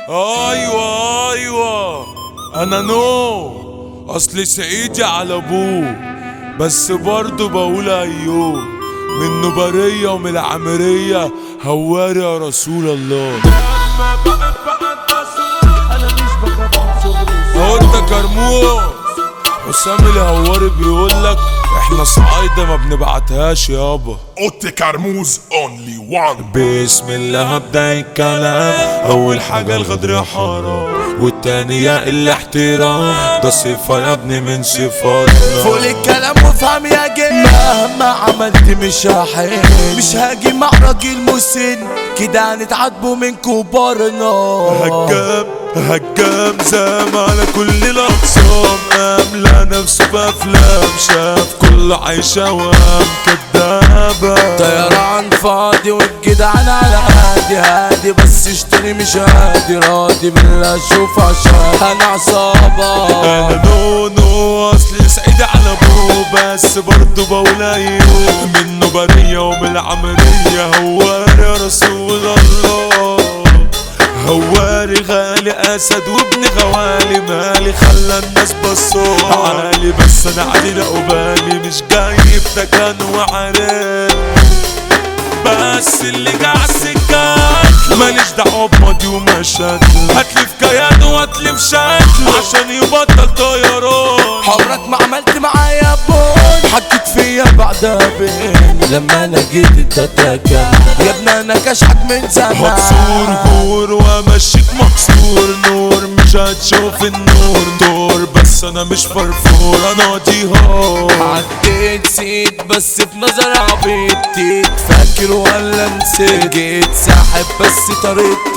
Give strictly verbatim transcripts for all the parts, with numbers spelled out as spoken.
ايوه ايوه انا نو اصل سعيدي على ابوه، بس برضه بقول ايوه منه برية ومن العمرية هواري يا رسول الله. هو انت كرموز حسام الهواري بيقولك احنا صعايدة ما بنبعتهاش يابا. اوتي كرموز اونلي وان. بسم الله هبدأ الكلام، اول حاجة الغدر حرام والتانية الاحترام، ده صفة يا ابني من صفاتنا. فوق الكلام وافهم يا جن، مهما عملت مش هحل، مش هاجي مع راجل مسن كده هنتعاتبوا من كبارنا. هجام هجام زام على كل الاقسام، املى نفسه بافلام شاف كل عايشة وام كدابة. طيران فاضي والجدعان على هادي هادي، بس اشتري مش هادي راضي بالله اشوف عشان انا عصابة. انا نو نو اصلي سعيد على ابوه، بس برضه بقول ايوه منه برية ومن العمرية هواري يا رسول الله. هواري غالي اسد وابن غوالي، مالي خلى الناس بصوا عالي، بس انا علي لا بالي مش جايب تكان وعريس، بس اللي قاعد سكات ماليش دعوه بماضي ومشاكل، هاتلي في كيان وهاتلي في شكل عشان يبطل طيران. حضرتك ما عملت معايا بون، حكيت فيا بعدها بين لما انا جيت انت تاكل يا ابني انا كشحك من زمان. مكسور غور وامشيك مكسور نور، مش هتشوف النور دور، بس انا مش فرفور انا دي هو. عديت سيت بس في نظر عبيط، فاكر ولا نسيت جيت ساحب بس طريقتي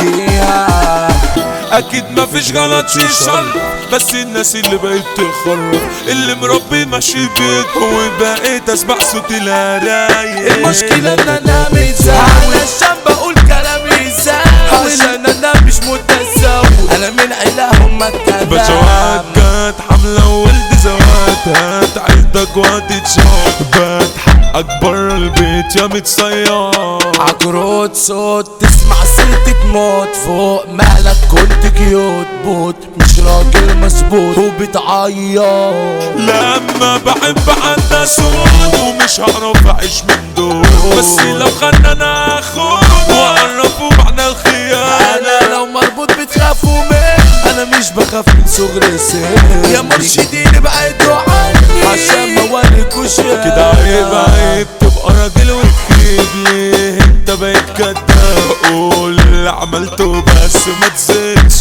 مجيها. اكيد مفيش غلط في شر، بس الناس اللي بقيت تخرب اللي مربي ماشي بيت، وبقيت اسمع صوت الهرايق. المشكلة ان انا متزاول علشان بقول كلامي ازاي، عشان انا مش متساوي، انا من عيلهم التباب. بشوات جات حملة وولد زوات، هات عيلتك وهتتشاف، بات حقك برا البيت يا متصياد. عكروت صوت تسمع سيرتي تموت، فوق مالك كنت كيوت بوت مش راجل مظبوط وبتعيط. لما بحب عندها صوت ومش هعرف اعيش من دول، بس لو خلنا اخد واعرفوا معنى الخيانة. انا لو مربوط بتخافوا مني، انا مش بخاف من صغر سن يا مرشدين ابعدوا عني عشان ما اوريكوش كده عيب عيب تبقى راجل وتخيب، ليه انت بقيت كداب؟ قول اللي عملته بس ما تزيدش.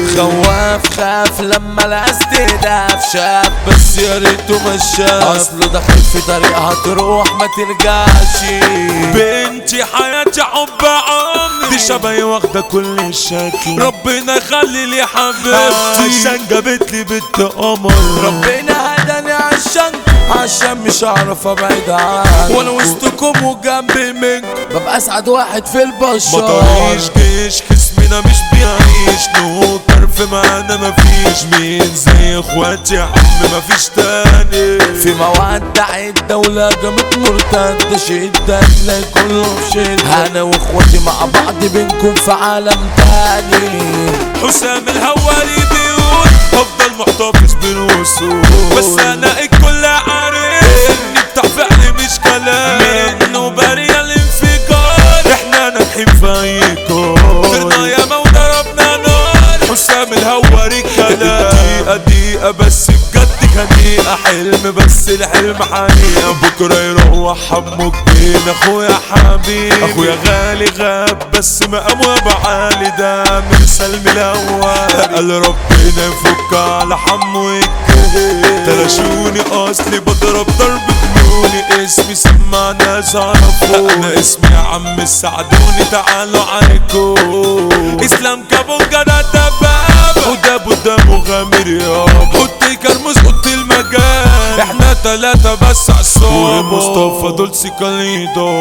خواف خاف لما لقى استهداف، شاف بس يا ريته ما شاف، اصله دخل في طريق هتروح ما ترجعش. بنتي حياتي حب عمري، دي شبهي واخده كل الشكل، ربنا يخلي لي حبيبتي عشان جابت لي بنت قمر. ربنا هداني عشان عشان مش هعرف ابعد عنك، وانا وسطكم وجنبي منك ببقى اسعد واحد في البشر. مطريش جيش خصمنا مش بيعيش، نوكر في معانا مفيش، مين زي اخواتي يا عم مفيش تاني. في مودة عدة ولا جامت مرتدة شدة تلاقي كله في شدة، انا واخواتي مع بعض بينكم في عالم تاني. حسام الهواري بيقول افضل محتفظ بالوصول، بس انا الكل عارف اني بتاع فعل مش كلام، منه بريء الانفجار احنا ناجحين في اي كار، طرنا ياما وضربنا نار. حسام الهواري الكلام دقيقة دقيقة بس بجد خنيقة، حلم بس الحلم حقيقة، بكرة يروح حمو كبير اخويا حبيبي، اخويا غالي غاب بس مقامه بعالي، ده مرسل من الاول قال ربنا يفك على حمو الكبير. تلاشوني اصلي بضرب ضرب جنوني، اسمي سمع ناس عرفوني، انا اسمي يا عم ساعدوني تعالوا عليكم. اسلام كابونجا ده دباب وده بودا مغامر يابا، حط كرموز حط المجال، احنا تلاتة بس عالصوب، ومصطفى دول سيكاليدو.